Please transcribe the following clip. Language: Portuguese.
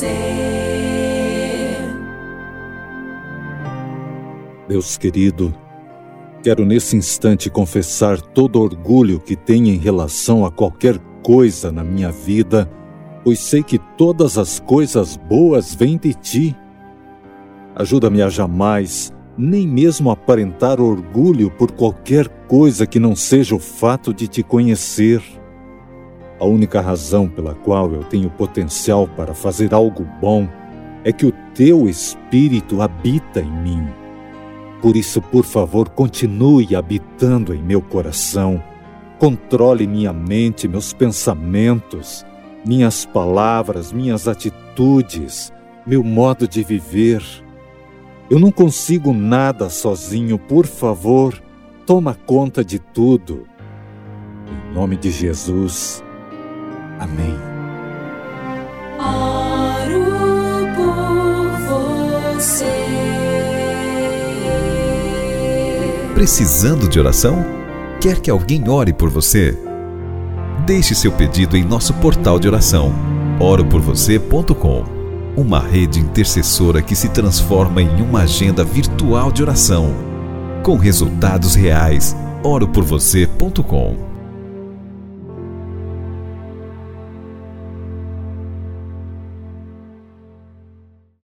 Deus querido, quero nesse instante confessar todo orgulho que tenho em relação a qualquer coisa na minha vida, pois sei que todas as coisas boas vêm de Ti. Ajuda-me a jamais, nem mesmo aparentar orgulho por qualquer coisa que não seja o fato de Te conhecer. A única razão pela qual eu tenho potencial para fazer algo bom é que o Teu Espírito habita em mim. Por isso, por favor, continue habitando em meu coração. Controle minha mente, meus pensamentos, minhas palavras, minhas atitudes, meu modo de viver. Eu não consigo nada sozinho, por favor, toma conta de tudo. Em nome de Jesus. Amém. Oro por você. Precisando de oração? Quer que alguém ore por você? Deixe seu pedido em nosso portal de oração, oroporvocê.com, uma rede intercessora que se transforma em uma agenda virtual de oração, com resultados reais. oroporvocê.com